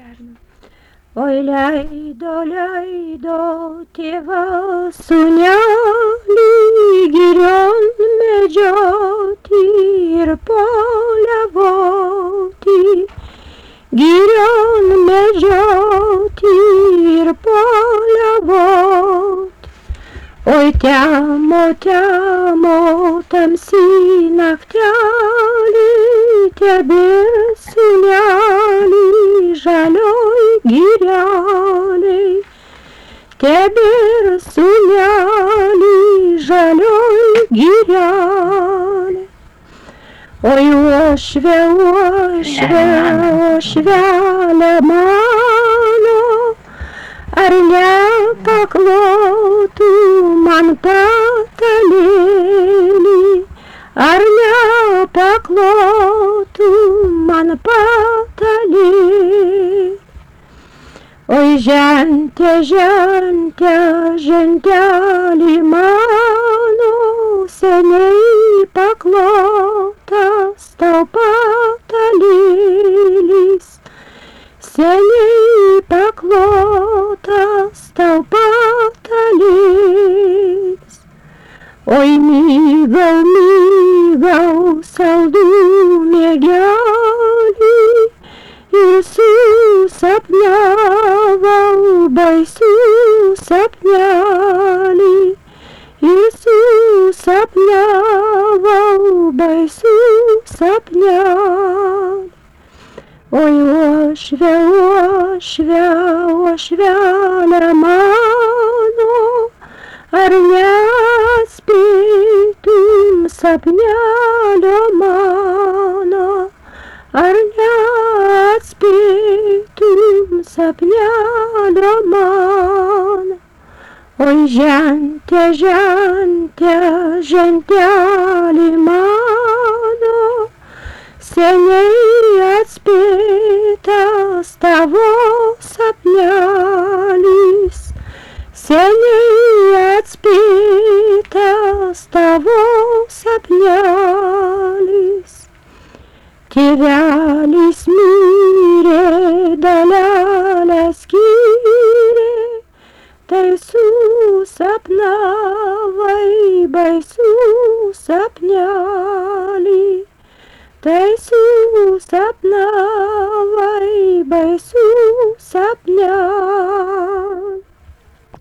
derinam. Oi leido tėvas sūnelį girion medžioti ir poliavoti, girion medžioti ir poliavoti. Oi temo tamsi naktelį, tebir sūnelį žalioj girelėj, tebir sūnelį žalioj girelėj. Oi uošvelė mano, ar nepaklotų man patalėlį, ar nepaklotų man patalėlį. Oi žentelį mano, seniai paklotas tau patalėlis, seniai paklotas tau patalėlis. Oi mygau saldų miegelį ir susapnavau baisų sapnelį, ir susapnavau baisų sapnelį. Oi uošvelė mano, ar neatspėtum sapnelio mano, ar neatspėtum sapnelio mano. Oi žentelį mano, seniai atspėtas tavo sapnelis, seniai atspėtas tavo sapnelis. Tėvelis mirė, dalelę skyrė, tai susapnavai baisų sapnelį, tai susapnavai baisų sapnelį.